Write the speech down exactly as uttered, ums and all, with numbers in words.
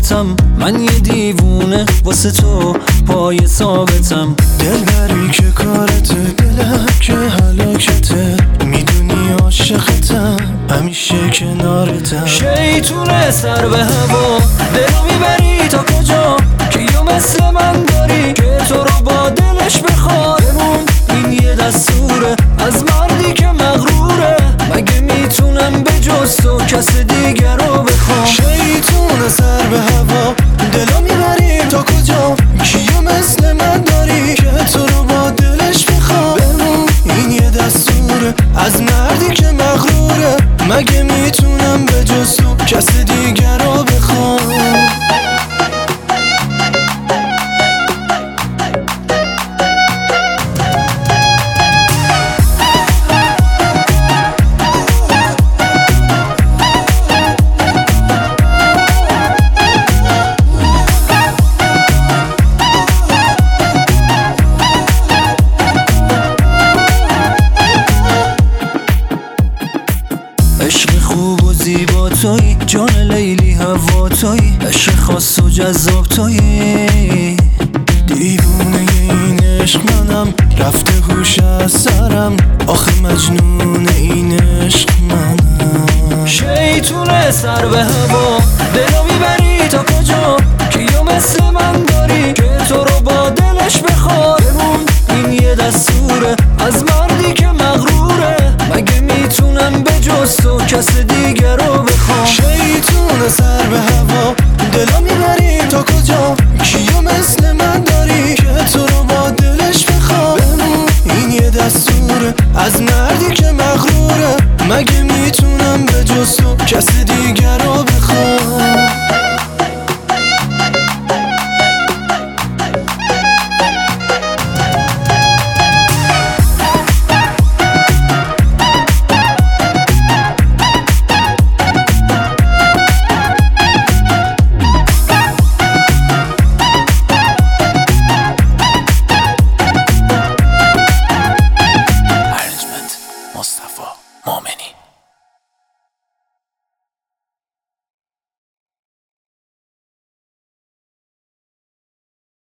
ثابتم، من یه دیوونه واسه تو پای ثابتم. دلبری که کارته، دلم که حلاکته، میدونی عاشقتم همیشه کنارتم. شیطونه سر به هوا، دلو میبری تا کجا؟ کیو مثل من داری که تو رو با دلش بخواد؟ بمون این یه دستوره از مردی که مغروره، مگه میتونم به جز تو کس دیگر رو بخوام؟ شیطونه سر به هوا، دلو میبری تا کجا؟ کیو مثل من داری که تو رو با دلش بخواد؟ بمون این یه دستوره از مردی که مغروره، مگه میتونم به جز تو کس دیگر رو بخوام؟ عشق خوب و زیبا تویی، جان لیلی هوا تویی، عشق خاص و جذاب تویی. دیوونه این عشق منم، رفته هوش از سرم، آخه مجنون این عشق منم. شیطونه سر به هوا، دلو میبری تا کجا؟ کیو مثل من داری که تو رو با دلش بخواد؟ بمون این یه دستوره از مردی که مغروره، مگه میتونم به جز تو کس دیگر رو بخوام؟ شیطونه سر به